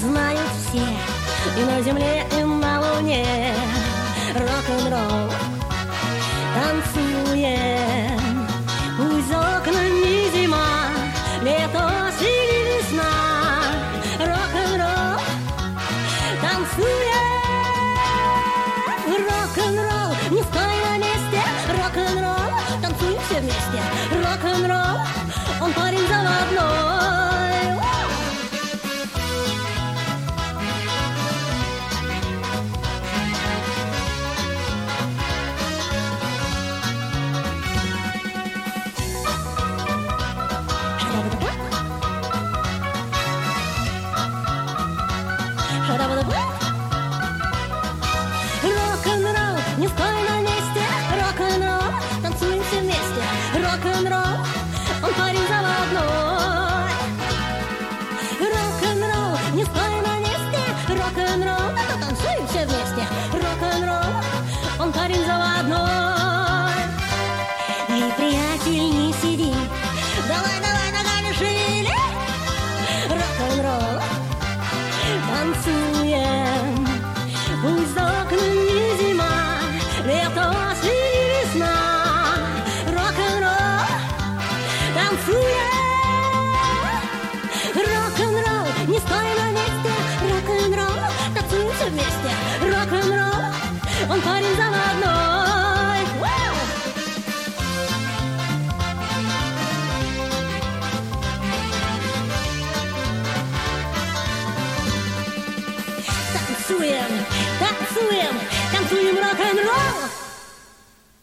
знают все, и на земле, и на луне. Рок-н-ролл танцуем, пусть за окнами зима, лето, осень и весна. Рок-н-ролл танцуем, рок-н-ролл, не стой на месте. Рок-н-ролл, танцуем все вместе. Рок-н-ролл, он парень заводной. Рок-н-ролл, не стой на месте. Рок-н-ролл, танцуем все вместе. Рок-н-ролл, он парень заводной. Рок-н-ролл, не стой на месте. Рок-н-ролл, танцуем все вместе. Рок-н-ролл, он парень заводной. Эй, приятель, не сиди, давай, давай, ногами шевели. Рок-н-ролл танцуем, пусть за окнами зима, лето, осень и весна. Рок-н-ролл танцуем, рок-н-ролл, не стой на месте. Рок-н-ролл, танцуем все вместе. Рок-н-ролл, он парень заводной. Танцуем, танцуем, танцуем рок-н-ролл.